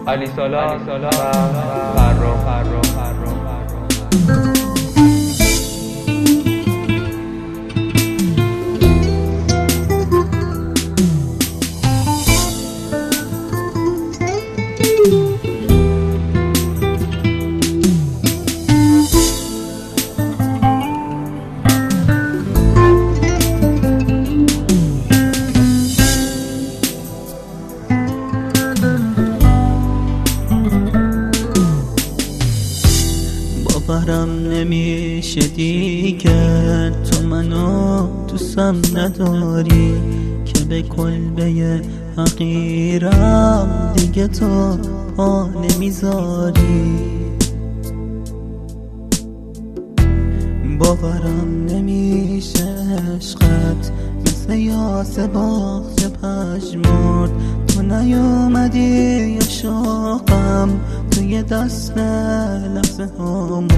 علی سالار و فرخ. باورم نمیشه دیگه تو منو دوستم نداری، که به کلبه حقیرم دیگه تو پا نمیذاری. باورم نمیشه عشقت مثل یاس باغچه پژمرد، تو نیومدی یا شوقم توی دست لحظه هامون.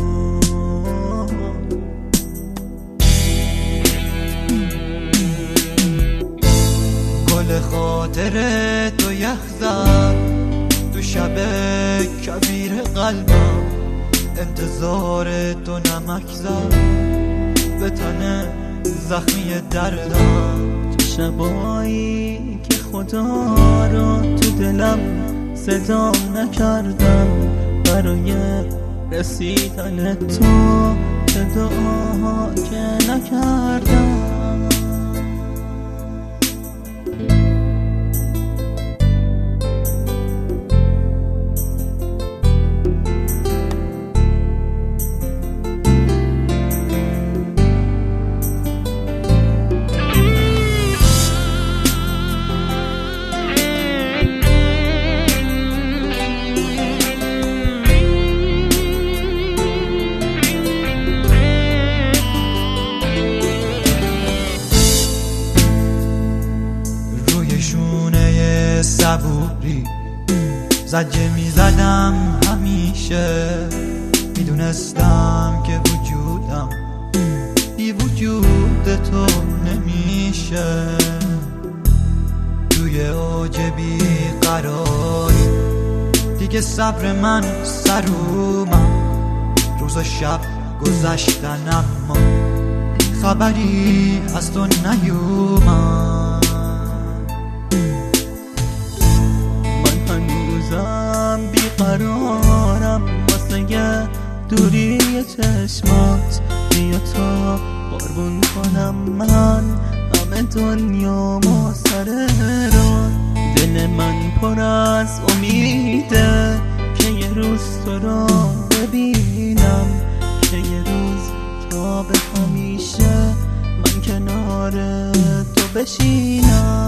گل خاطر تو یخ زد تو شب کبیر قلبم، انتظار تو نمک زد به تن زخمی دردم. تو شبایی که خدا رو تو دلم صدا نکردم، برای رسیدن تو دعا که نکردم. صبوری زجه میزدم همیشه، میدونستم که وجودم بی وجود تو نمیشه. توی اوج بی قراری دیگه صبر من سر اومد، روز و شب گذشتن اما خبری از تو نیومد. بیقرارم واسه دوری چشمات، بیا تا قربون کنم من همه دنیا ما سر راه. دل من پر از امیده که یه روز تو را ببینم، که یه روز تا به همیشه من کنار تو بشینم.